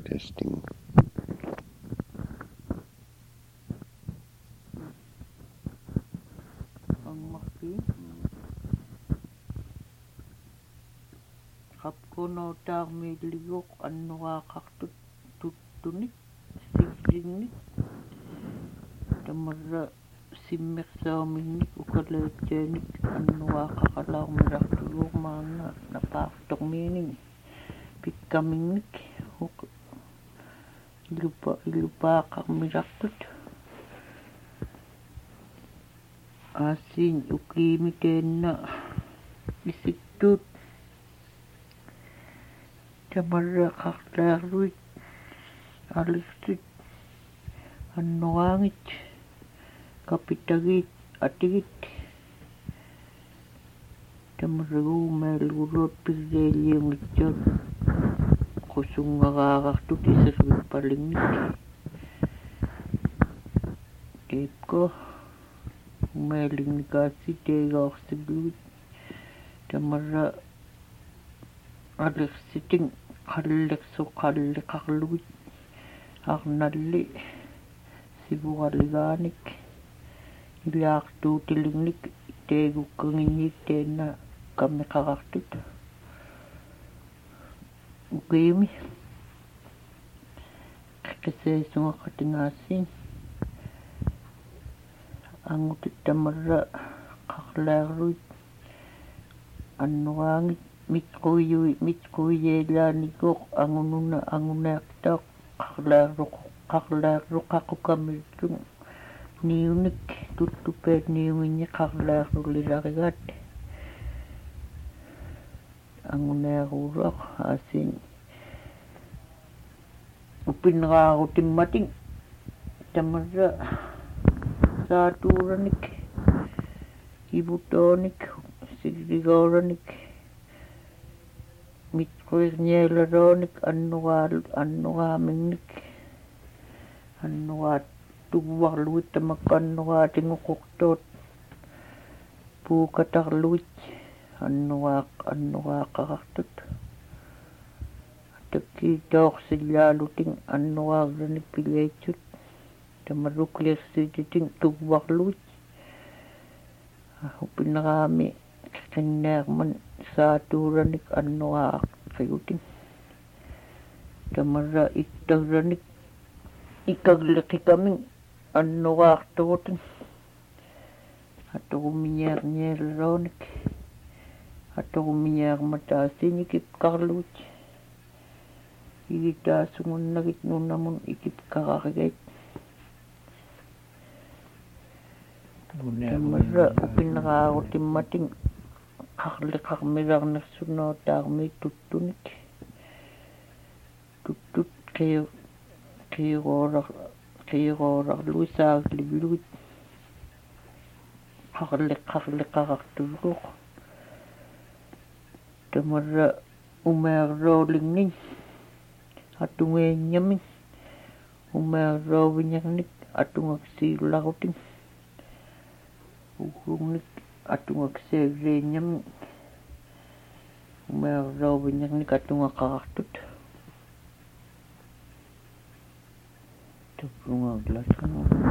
Testing. Ang maki. Kapkono tarmiliok annuaqartut tuttunik sigginnik tamarra simmersaamingnik ukalaatjaanik annuaqaqalaarmilartuguurmaanna napaartormiining pikkamingnik ilupaaqarmilartut aassiin ukiimikeenna isittut tamarra qarlaarluit alistit annuaangit kapitagiit atigit tamarraguumaaluguluut pirreeliungitsaat qusunngaraaqartut isirvippalinngit teepko umaalingnikaassik teegaorsiluit tamarra алерситин қаллеқарлугит арналли сивуралигааник илаартуутилингник теегуккагинниит теена каммеқарартут укиими қисеисунгақатингаассин ангутит тамарра қарлааруит аннуаангит mitquyeelaanikooq angunaaqtaaq qarlaaruqaqukamiittung niunik tuttupaat niunginni qarlaarullilarigaat angunaaruuruaq aasin upinraarutimmating tamarra saatuuranik ibutoonik sigligooranik mitquirnialaroonik annugaamingnik annugaat tuvvarluit tamakka annugaatinnguqortoot puukatarluit annugaaqaqartut takkiitoorsilaaluting annugaarlanik pileitsut tamarrukliarsiititing tuvvarluit upineraami qinnaarman saatuuranik annuaaqrigutin tamarra ittarranik ikagleqikaming annuaartugutin atorumiñaarnialaroonik atorumiñaarmataasiin ikipqarluut igitaasungunnagit nunnamun ikipqararigait tamarra upinneraarutimmating qarleqarmilarnersunnootaarmiit tuttunik tuttut qiiroorarluisaagliviluit qarleqartuguq tamarra umeerroolingning atungeeññaming umeerrooviñarnik atungaksiillaruting ugrungnik atungakseereeñaming umeerrooviñarnik atungaqarartut tapungaaglasunu